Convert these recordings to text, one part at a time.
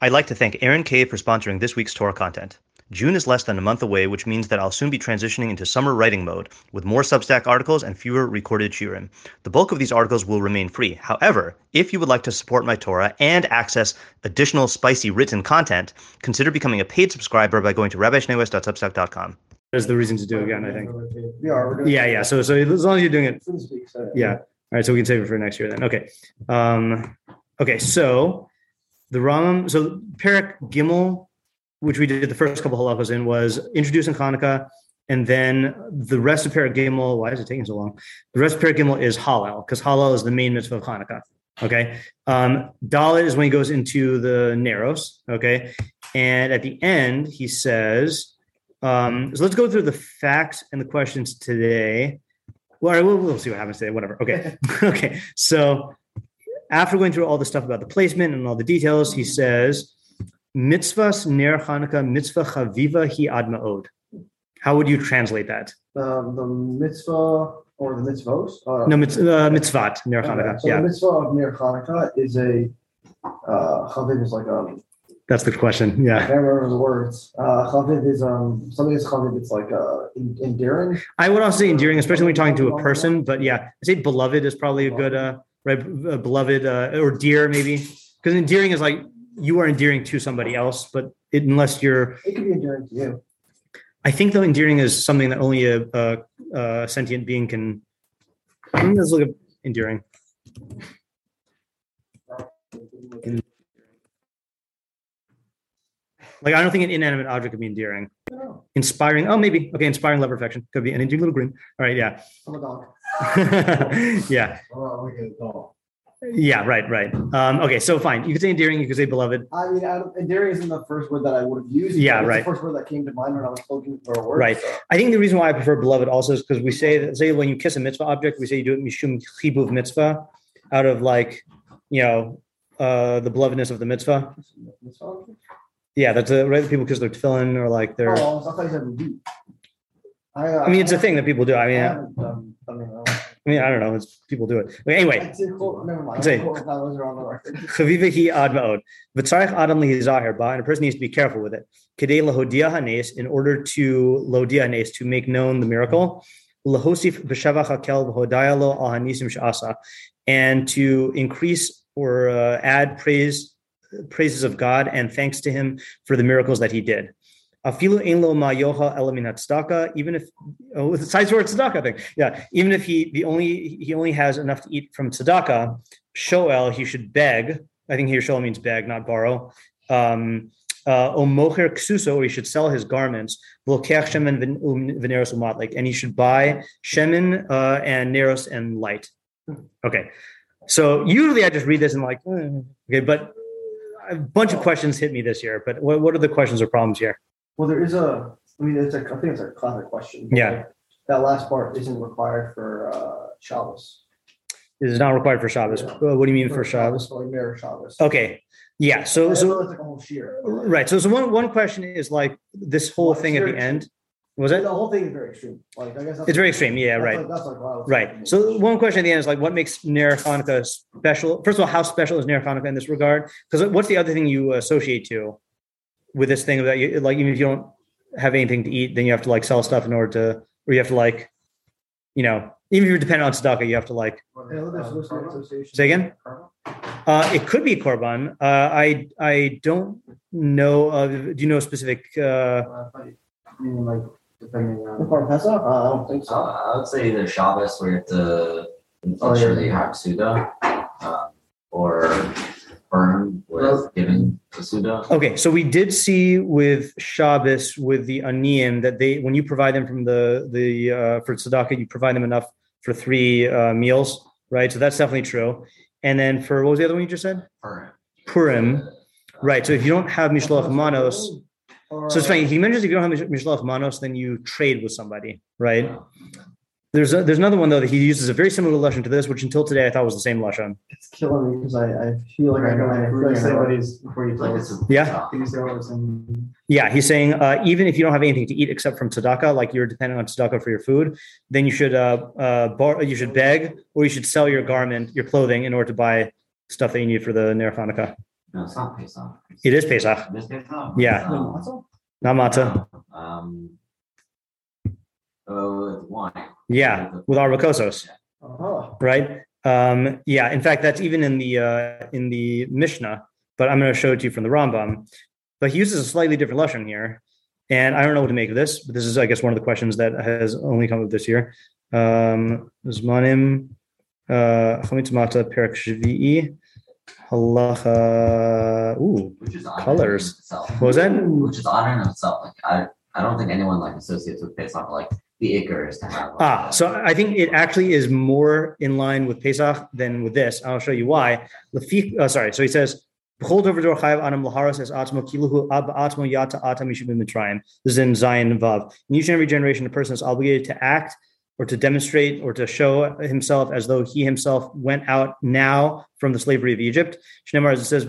I'd like to thank Aaron Cave for sponsoring this week's Torah content. June is less than a month away, which means that I'll soon be transitioning into summer writing mode with more Substack articles and fewer recorded shiurim. The bulk of these articles will remain free. However, if you would like to support my Torah and access additional spicy written content, consider becoming a paid subscriber by going to rabbishnewest.substack.com. There's the reason to do it again, I think. Yeah. So as long as you're doing it. Yeah. All right. So we can save it for next year then. Okay. Okay. So the Rambam, so Perek Gimel, which we did the first couple halachos in, was introducing Hanukkah, and then the rest of Perek Gimel. Why is it taking so long? The rest of Perek Gimel is Hallel, because Hallel is the main mitzvah of Hanukkah. Okay. Dalet is when he goes into the Neros. Okay. And at the end, he says, so let's go through the facts and the questions today. Well, we'll see what happens today. Whatever. Okay. Okay. So after going through all the stuff about the placement and all the details, he says, Mitzvahs ner Hanukkah mitzvah chaviva hi ad ma'od. How would you translate that? The mitzvah or the mitzvos? No, mitzvat ner Hanukkah. So the mitzvah of ner Hanukkah is a chaviv is like That's the question. Yeah. I can't remember the words. Chaviv is something is chaviv. It's like endearing. I would also say endearing, especially when you're talking to a person. But yeah, I say beloved is probably a good right. Beloved or dear maybe, because endearing is like you are endearing to somebody else, but unless you're, it could be endearing to you. I think though endearing is something that only a sentient being can. Let's look at endearing. Like I don't think an inanimate object could be endearing. No. Inspiring. Oh, maybe. Okay, inspiring love affection could be an endearing little grin. All right, yeah. I'm a dog. Yeah. Oh, we get a dog. Yeah, right. Okay, so fine. You could say endearing, you could say beloved. I mean, endearing isn't the first word that I would have used. Yeah, right. It's the first word that came to mind when I was looking for a word. Right. So. I think the reason why I prefer beloved also is because we say when you kiss a mitzvah object, we say you do it mishum chibuv mitzvah, out of like, the belovedness of the mitzvah. Yeah, that's right. People kiss their tefillin or like their. Oh, I thought you said we do. I mean, it's a thing that people do. I mean, I don't know. People do it. But anyway. Never mind. Chaviva hi ad ma'od. V'tzarich adam lihizahir ba, and a person needs to be careful with it. Kedei lahodia hanes, in order to lodia hanes, to make known the miracle. Lahosif b'shavach hakel v'hodaya lo al hanisim she'asa, and to increase or add praises of God and thanks to Him for the miracles that He did. Afilu ein lo ma yocha ela min tzedakah, even if the sides word tzedakah thing, yeah. Even if he only has enough to eat from tzedakah, shoel, he should beg. I think here shoel means beg, not borrow. Omocher ksuso, or he should sell his garments. V'lokech shemen v'neros u'matlik, and he should buy shemen and neros and light. Okay, so usually I just read this and like, okay, but a bunch of questions hit me this year. But what are the questions or problems here? Well, there is I think it's a classic question. Yeah. Like, that last part isn't required for Shabbos. It is not required for Shabbos. What do you mean for Shabbos? Like Mir Shabbos. Okay. Yeah. So it's like a whole shear. Right. So one question is like this whole thing at the end. Was it? The whole thing is very extreme. Like I guess it's very extreme. Yeah. Right. That's like right. So one question at the end is like, what makes Ner Hanukkah special? First of all, how special is Ner Hanukkah in this regard? Because what's the other thing you associate to with this thing that you like? Even if you don't have anything to eat, then you have to like sell stuff in order to, or you have to like, even if you're dependent on tzedakah, you have to like. Say again. It could be korban. I don't know. Do you know a specific? Depending on Pesach? I don't think so. I would say either Shabbos where you have to make sure that you have Suda, or Purim with giving the Suda. Okay, so we did see with Shabbos with the Aniyim that when you provide them from the for tzedakah, you provide them enough for 3 meals, right? So that's definitely true. And then for what was the other one you just said? Purim. Right. So if you don't have Mishloach Manos. So it's funny. He mentions if you don't have Mishloach Manos, then you trade with somebody, right? There's another one though that he uses a very similar lashon to this, which until today I thought was the same lashon. It's killing me because I feel like I know say what he's before you tell us. Yeah. Can you say what I'm Yeah, he's saying even if you don't have anything to eat except from tzedakah, like you're dependent on tzedakah for your food, then you should beg or you should sell your garment, your clothing, in order to buy stuff that you need for the Ner Hanukkah. No, it's not Pesach. It is Pesach. It is Pesach? Yeah. Not matzah. With wine. Yeah, with arbakosos, Uh-huh. right? Yeah. In fact, that's even in the Mishnah. But I'm going to show it to you from the Rambam. But he uses a slightly different lashon here, and I don't know what to make of this. But this is, I guess, one of the questions that has only come up this year. Zmanim chametz mata perek shvi'i halacha. Ooh, Which is colors. Itself. What was that? Which is honor in itself. Like I don't think anyone like associates with Pesach like the acres to have. So I think it actually is more in line with Pesach than with this. I'll show you why. So he says, this is in Zion Vav. In each and every generation, a person is obligated to act or to demonstrate or to show himself as though he himself went out now from the slavery of Egypt. Shneimar, as it says,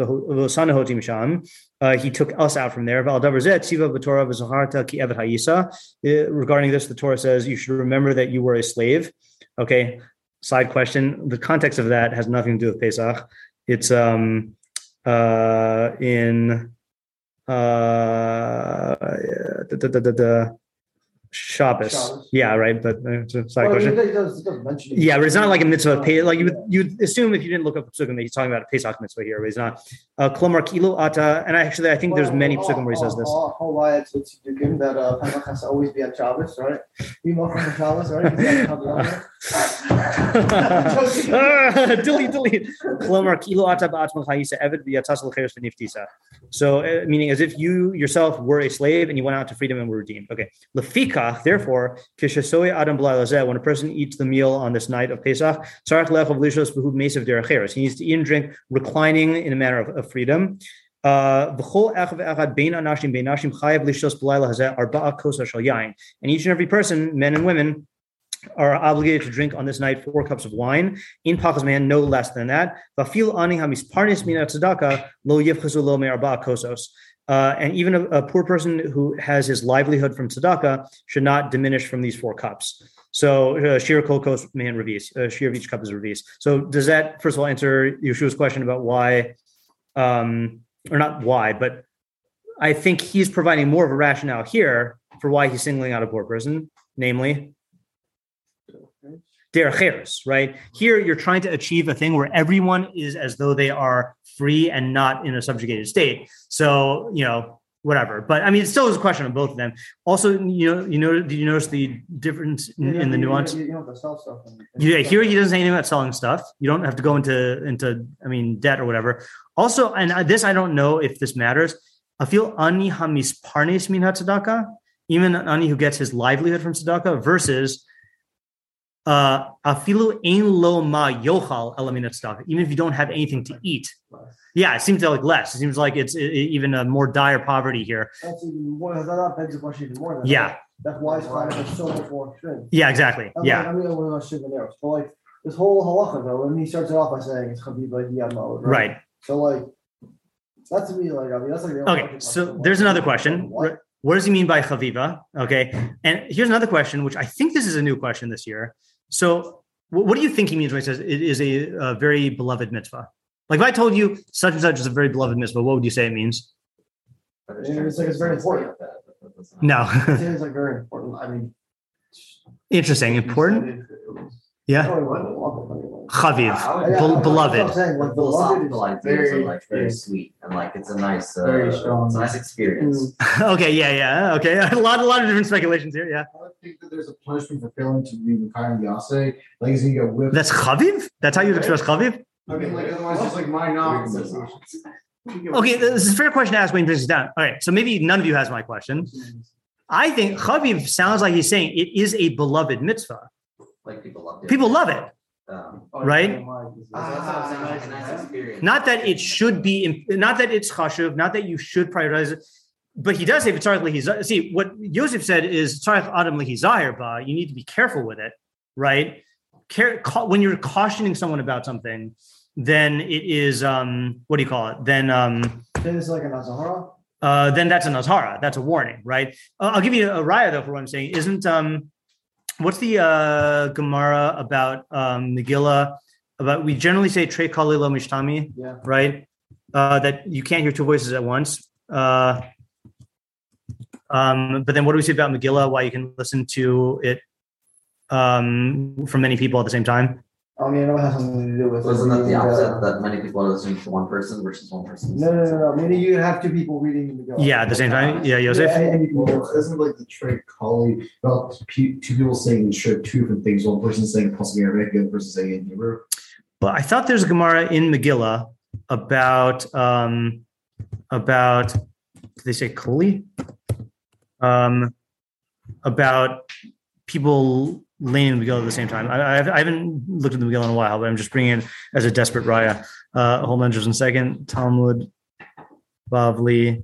he took us out from there. Regarding this, the Torah says you should remember that you were a slave. Okay, side question. The context of that has nothing to do with Pesach. It's in Shabbos. Yeah, right. But it's a side question. It does mention it. Yeah, but it's not like a mitzvah. Like you'd assume if you didn't look up psukim that he's talking about a Pesach mitzvah here, but he's not. Klomar kilo ata, and actually I think there's many psukim where he says this. Whole riot to Tzidukim that Pesach has to always be on Shabbos, right? Be more from the Shabbos, right? Delete. Klomar kilo ata ba'atzman chayisa eved v'yatas l'cheres v'niftisa. So meaning as if you yourself were a slave and you went out to freedom and were redeemed. Okay. Lefika, therefore, when a person eats the meal on this night of Pesach, he needs to eat and drink reclining in a manner of freedom. And each and every person, men and women, are obligated to drink on this night 4 cups of wine. In Pachas man, no less than that. And even a poor person who has his livelihood from tzedakah should not diminish from these 4 cups. So shir kol kos man revis. Shir of each cup is revis. So does that first of all answer Yeshua's question about why, or not why, but I think he's providing more of a rationale here for why he's singling out a poor person, namely derech eretz, right? Here you're trying to achieve a thing where everyone is as though they are free and not in a subjugated state. So, whatever. But I mean, it still is a question of both of them. Also, did you notice the difference in the nuance? You don't have to sell stuff. Yeah, here he doesn't say anything about selling stuff. You don't have to go into debt or whatever. Also, and this, I don't know if this matters. I feel ani hamis parnes min tzedakah, even ani who gets his livelihood from tzedakah versus afilu ein lo ma yochal elamin tzedakah, even if you don't have anything to eat. Yeah, it seems like less. It seems like it's even a more dire poverty here. That's even more. That begs the question even more. Yeah. That's why it's kind of so much more extreme. Yeah, exactly. Yeah. I mean, we're not shiving there. So like this whole halacha though, and he starts it off by saying it's chaviva yamod, Right. So like that to me, like that's like the okay. So there's another question. What does he mean by chaviva? Okay, and here's another question, which I think this is a new question this year. So what do you think he means when he says it is a very beloved mitzvah? Like if I told you such and such is a very beloved mitzvah, what would you say it means? It's like it's very important. No. It's like very important. I mean, interesting. Important? Yeah. Chaviv, beloved. Philosophical ideas are very sweet and it's a nice, very strong. it's a nice experience. Okay, yeah. Okay, a lot of different speculations here. Yeah. I think that there's a punishment for failing to be Mekayim Yaseh. Like he's gonna get whipped. That's chaviv. That's how you express chaviv. I mean, otherwise, it's like my knowledge. Okay, this is a fair question to ask when he brings it down. All right, so maybe none of you has my question. I think chaviv sounds like he's saying it is a beloved mitzvah. Like people love it. People love it, right? Not that it should be, not that it's chashuv, not that you should prioritize it, but he does say see what Yosef said is adam lehizahir ba. You need to be careful with it, right? When you're cautioning someone about something, then it is what do you call it? Then it's like a nazahara. Then that's a nazhara. That's a warning, right? I'll give you a raya though for what I'm saying. Isn't what's the Gemara about Megillah? About we generally say trei kali lo mishtami, yeah. Right? that you can't hear two voices at once. But then what do we say about Megillah? Why you can listen to it from many people at the same time? I mean, I know it has something to do with. Wasn't that the opposite? That many people are listening to one person versus one person? No. Meaning you have two people reading the Megillah. Yeah, at the same time. Yeah, Yosef. Isn't like the trait Kali about two people saying two different things? One person saying possibly Arabic, the other person saying in Hebrew. But I thought there's a Gemara in Megillah about did they say Koli? About people laying the Megillah at the same time. I haven't looked at the Megillah in a while, but I'm just bringing it as a desperate raya. Hold on just a second. Talmud, Bavli.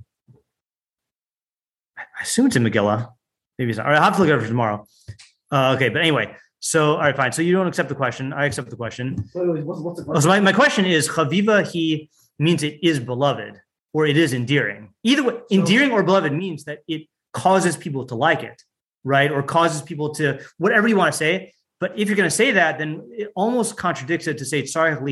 I assume it's in Megillah. Maybe it's not. All right, I'll have to look it up for tomorrow. Okay, but anyway. So, all right, fine. So you don't accept the question. I accept the question. Wait, what's the question? So my question is, Chaviva, he means it is beloved or it is endearing. Either way, endearing or beloved means that it causes people to like it, right? Or causes people to, whatever you want to say. But if you're going to say that, then it almost contradicts it to say,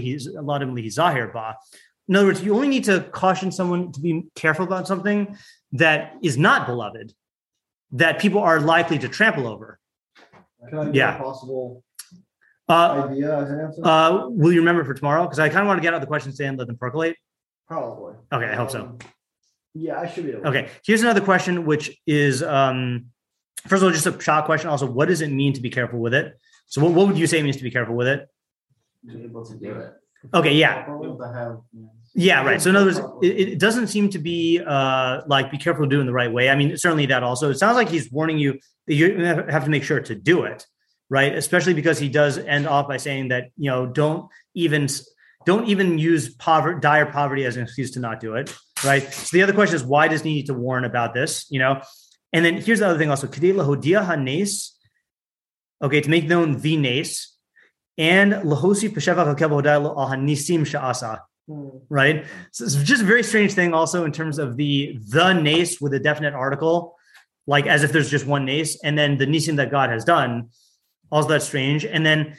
zahir ba. In other words, you only need to caution someone to be careful about something that is not beloved, that people are likely to trample over. Can I get a possible idea as an answer? Will you remember for tomorrow? Because I kind of want to get out the questions today and let them percolate. Probably. Okay, I hope so. Yeah, I should be able to. Okay, here's another question, which is, first of all, just a shot question. Also, what does it mean to be careful with it? So what would you say means to be careful with it? Be able to do it. Okay, yeah. Able to have, Yeah, right. So in other words, it doesn't seem to be like be careful doing the right way. I mean, certainly that also. It sounds like he's warning you that you have to make sure to do it, right? Especially because he does end off by saying that, don't even use dire poverty as an excuse to not do it, right? So the other question is, why does he need to warn about this? And then here's the other thing also: Kedei lahodia hanes, okay, to make known the nes, and lahosi peshevach hakel b'hodai al hanisim sha'asa. Right. So it's just a very strange thing also in terms of the nace with a definite article, like as if there's just one nace, and then the nisim that God has done. Also that's strange. And then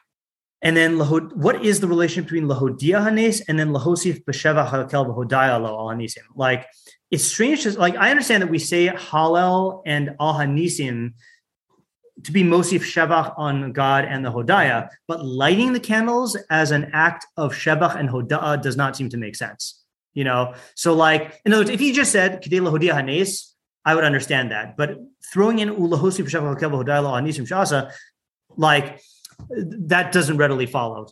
what is the relationship between lahodia hanes and then lahosif b'sheva hakel b'hodaya lo al hanisim? Like it's strange. Like I understand that we say halal and al hanisim to be mosif shevach on God and the hodaya, but lighting the candles as an act of shevach and hoda'ah does not seem to make sense. So like, in other words, if he just said kedei lahodia hanes, I would understand that. But throwing in ulahosif shevach hakel hodaya lo hanisim shasa, like that doesn't readily follow.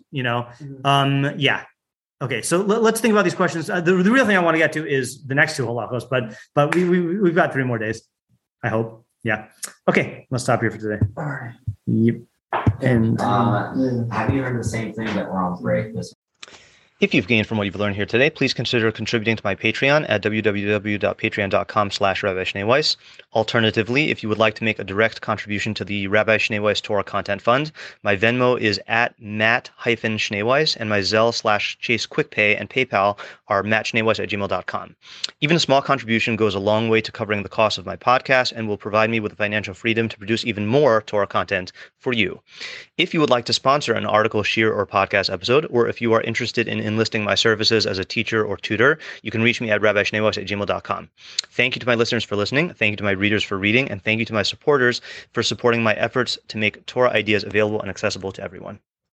Yeah. Okay, so let's think about these questions. The real thing I want to get to is the next two halachos, but we've got 3 more days, I hope. Yeah. Okay, let's stop here for today. All right. Yep. And Have you heard the same thing that we're on break this? if you've gained from what you've learned here today, please consider contributing to my Patreon at www.patreon.com/Rabbi Shnei Weiss. Alternatively, if you would like to make a direct contribution to the Rabbi Shnei Weiss Torah Content Fund, my Venmo is at Matt-Shnei Weiss, and my Zelle/Chase QuickPay and PayPal are mattschneiweiss@gmail.com. Even a small contribution goes a long way to covering the cost of my podcast and will provide me with the financial freedom to produce even more Torah content for you. If you would like to sponsor an article, shir, or podcast episode, or if you are interested in enlisting my services as a teacher or tutor, you can reach me at rabbischneiweiss@gmail.com. Thank you to my listeners for listening. Thank you to my readers for reading. And thank you to my supporters for supporting my efforts to make Torah ideas available and accessible to everyone.